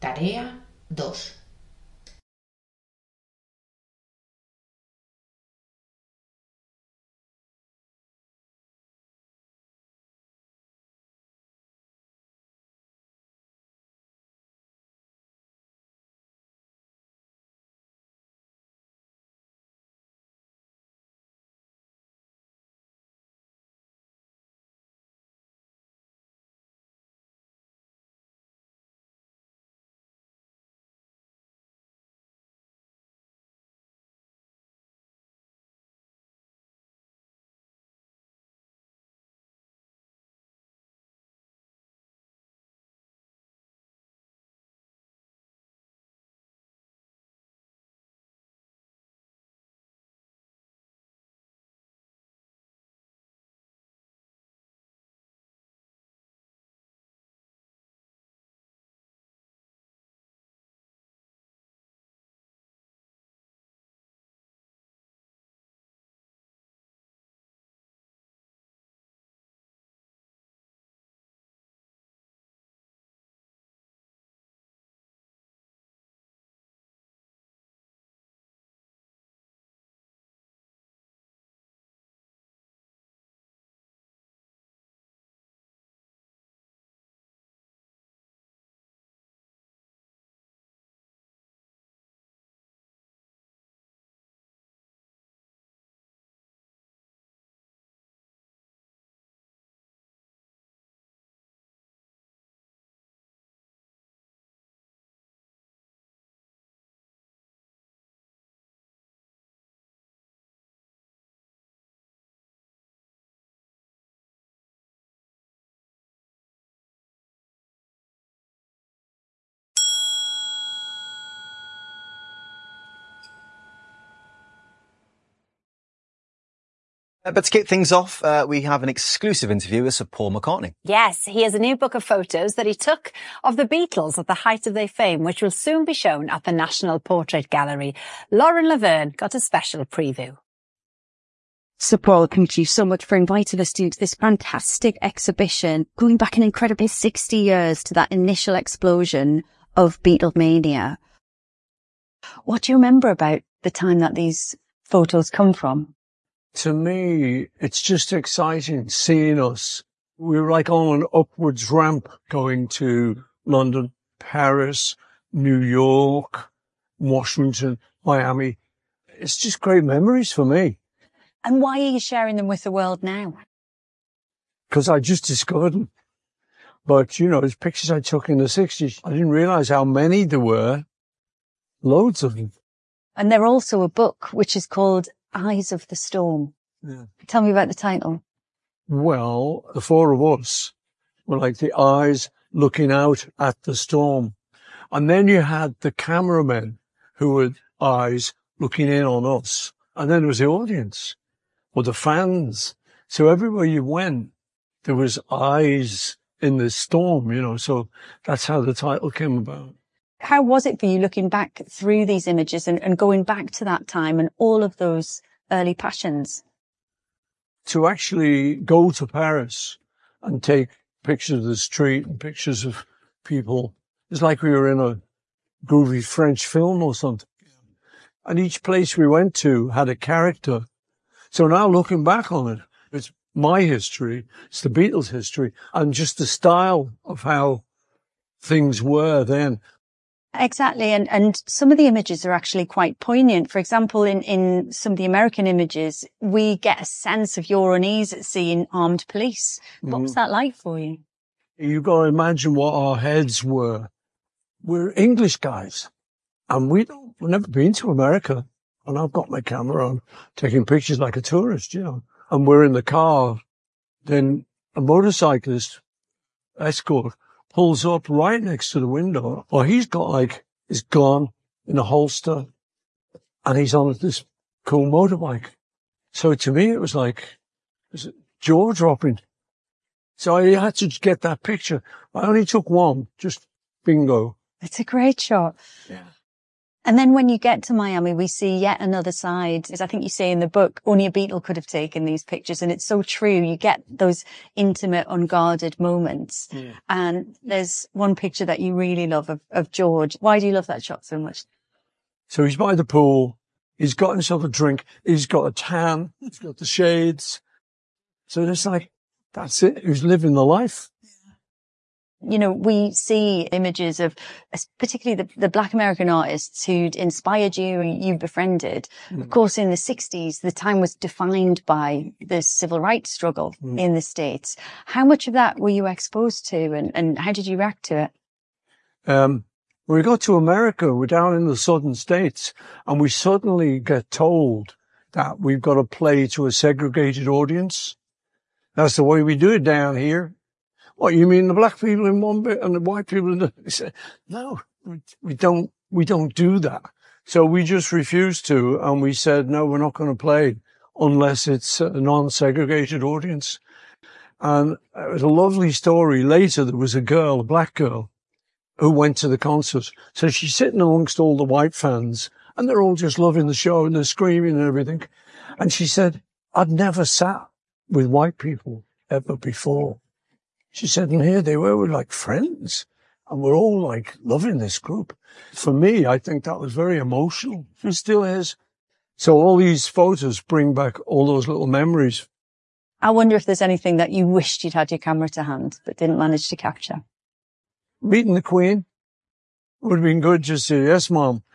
Tarea 2. But to kick things off, we have an exclusive interview with Sir Paul McCartney. Yes, he has a new book of photos that he took of the Beatles at the height of their fame, which will soon be shown at the National Portrait Gallery. Lauren Laverne got a special preview. Sir Paul, thank you so much for inviting us to this fantastic exhibition, going back an incredible 60 years to that initial explosion of Beatlemania. What do you remember about the time that these photos come from? To me, it's just exciting seeing us. We were like on an upwards ramp going to London, Paris, New York, Washington, Miami. It's just great memories for me. And why are you sharing them with the world now? Because I just discovered them. But, you know, there's pictures I took in the 60s. I didn't realize how many there were. Loads of them. And they're also a book which is called Eyes of the Storm. Yeah. Tell me about the title. Well, the four of us were like the eyes looking out at the storm. And then you had the cameramen who were eyes looking in on us. And then there was the audience or the fans. So everywhere you went, there was eyes in the storm, you know. So that's how the title came about. How was it for you looking back through these images and going back to that time and all of those early passions? To actually go to Paris and take pictures of the street and pictures of people, it's like we were in a groovy French film or something. And each place we went to had a character. So now looking back on it, it's my history, it's the Beatles' history, and just the style of how things were then. Exactly. And some of the images are actually quite poignant. For example, in some of the American images, we get a sense of your unease at seeing armed police. What was that like for you? You've got to imagine what our heads were. We're English guys and we've never been to America. And I've got my camera on taking pictures like a tourist, you know, and we're in the car. Then a motorcyclist escort pulls up right next to the window, or he's got like his gun in a holster and he's on this cool motorbike. So to me, it was like jaw dropping. So I had to get that picture. I only took one, just bingo. It's a great shot. Yeah. And then when you get to Miami, we see yet another side. As I think you say in the book, only a Beatle could have taken these pictures. And it's so true. You get those intimate, unguarded moments. Yeah. And there's one picture that you really love of George. Why do you love that shot so much? So he's by the pool. He's got himself a drink. He's got a tan. He's got the shades. So it's like, that's it. He's living the life. You know, we see images of particularly the Black American artists who'd inspired you and you befriended. Of course, in the 60s, the time was defined by the civil rights struggle in the States. How much of that were you exposed to and how did you react to it? When we got to America, we're down in the southern states and we suddenly get told that we've got to play to a segregated audience. That's the way we do it down here. What, you mean the black people in one bit and the white people in the... He said, no, we don't do that. So we just refused to, and we said, no, we're not going to play unless it's a non-segregated audience. And it was a lovely story. Later, there was a girl, a black girl, who went to the concert. So she's sitting amongst all the white fans, and they're all just loving the show, and they're screaming and everything. And she said, I'd never sat with white people ever before. She said, and here they were like friends, and we're all like loving this group. For me, I think that was very emotional. It still is. So all these photos bring back all those little memories. I wonder if there's anything that you wished you'd had your camera to hand, but didn't manage to capture. Meeting the Queen would have been good. Just say, yes, Mom.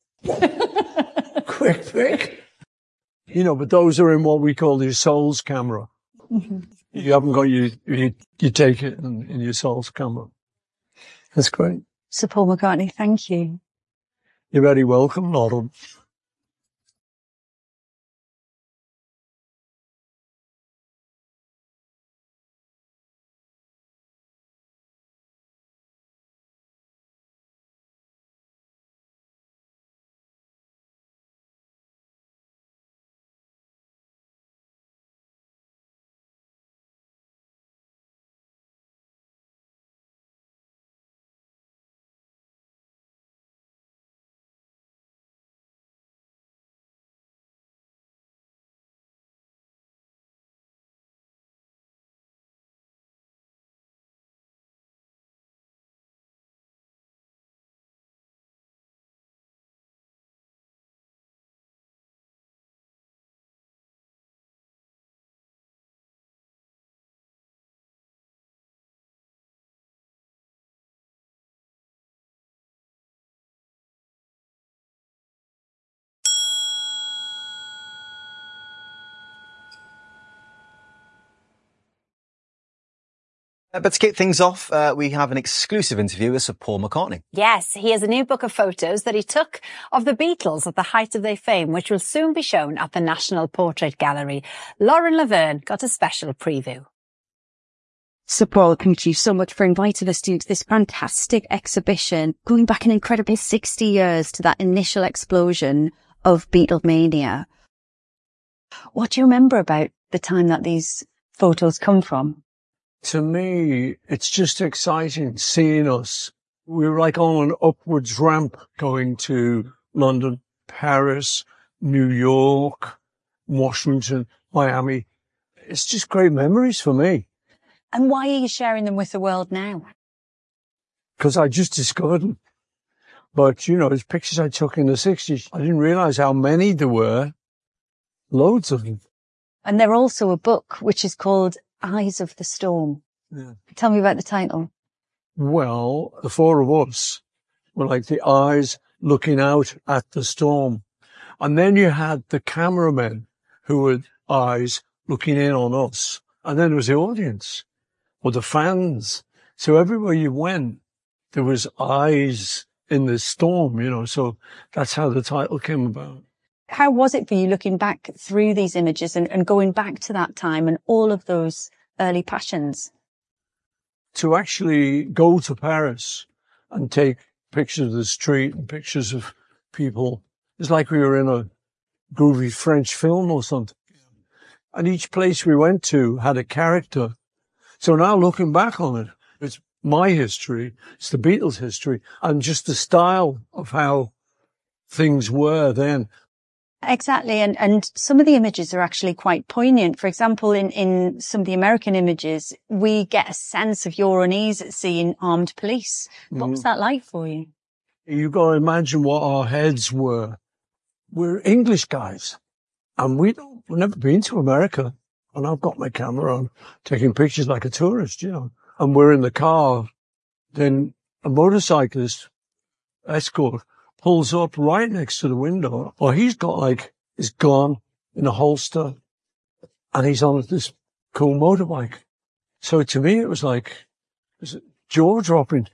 Quick. You know, but those are in what we call the Souls camera. Mm-hmm. You haven't got you take it in your Souls camera. That's great. Sir Paul McCartney, thank you. You're very welcome, Laurel. But to kick things off, we have an exclusive interview with Sir Paul McCartney. Yes, he has a new book of photos that he took of the Beatles at the height of their fame, which will soon be shown at the National Portrait Gallery. Lauren Laverne got a special preview. Sir Paul, thank you so much for inviting us to this fantastic exhibition, going back an incredible 60 years to that initial explosion of Beatlemania. What do you remember about the time that these photos come from? To me, it's just exciting seeing us. We're like on an upwards ramp going to London, Paris, New York, Washington, Miami. It's just great memories for me. And why are you sharing them with the world now? Because I just discovered them. But, you know, there's pictures I took in the 60s. I didn't realize how many there were. Loads of them. And they're also a book which is called Eyes of the Storm. Yeah. Tell me about the title. Well, the four of us were like the eyes looking out at the storm. And then you had the cameramen who were eyes looking in on us. And then there was the audience or the fans. So everywhere you went, there was eyes in the storm, you know. So that's how the title came about. How was it for you looking back through these images and going back to that time and all of those early passions? To actually go to Paris and take pictures of the street and pictures of people, it's like we were in a groovy French film or something. And each place we went to had a character. So now looking back on it, it's my history, it's the Beatles' history, and just the style of how things were then. Exactly. And some of the images are actually quite poignant. For example, in some of the American images, we get a sense of your unease at seeing armed police. What was that like for you? You got to imagine what our heads were. We're English guys and we've never been to America. And I've got my camera on taking pictures like a tourist, you know, and we're in the car. Then a motorcyclist escort pulls up right next to the window, or he's got like his gun in a holster and he's on this cool motorbike. So to me, it was like jaw dropping.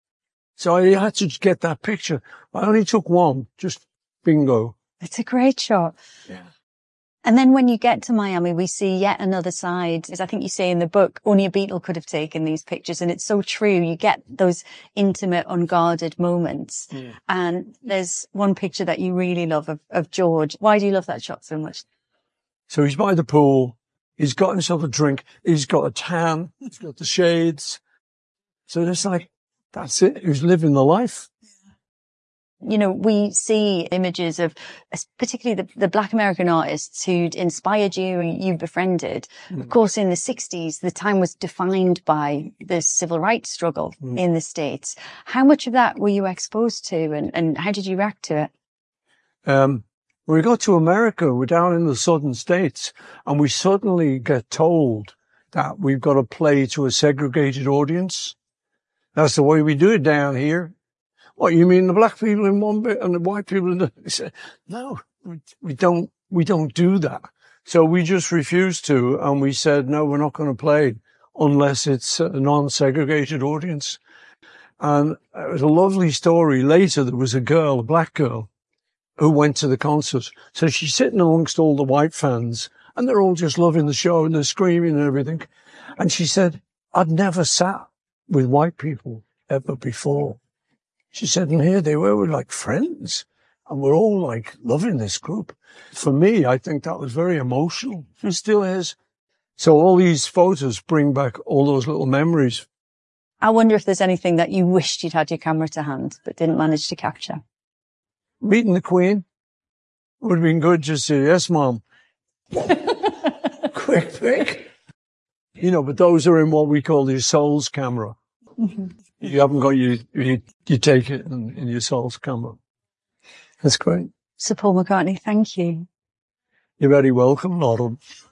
So I had to get that picture. I only took one, just bingo. It's a great shot. Yeah. And then when you get to Miami, we see yet another side. As I think you say in the book, only a Beatle could have taken these pictures. And it's so true. You get those intimate, unguarded moments. Yeah. And there's one picture that you really love of George. Why do you love that shot so much? So he's by the pool. He's got himself a drink. He's got a tan. He's got the shades. So it's like, that's it. He was living the life. You know, we see images of particularly the Black American artists who'd inspired you and you befriended. Of course, in the 60s, the time was defined by the civil rights struggle in the States. How much of that were you exposed to and how did you react to it? When we got to America, we're down in the southern states and we suddenly get told that we've got to play to a segregated audience. That's the way we do it down here. What, you mean the black people in one bit and the white people in the... He said, no, we don't do that. So we just refused to, and we said, no, we're not going to play unless it's a non-segregated audience. And it was a lovely story. Later, there was a girl, a black girl, who went to the concert. So she's sitting amongst all the white fans, and they're all just loving the show, and they're screaming and everything. And she said, I'd never sat with white people ever before. She said, and here they were like friends, and we're all like loving this group. For me, I think that was very emotional. It still is. So all these photos bring back all those little memories. I wonder if there's anything that you wished you'd had your camera to hand, but didn't manage to capture. Meeting the Queen would have been good. Just say, yes, Mom. Quick. You know, but those are in what we call your soul's camera. Mm-hmm. You haven't got you take it in your soul's camera. That's great. Sir Paul McCartney, thank you. You're very welcome, Laurel.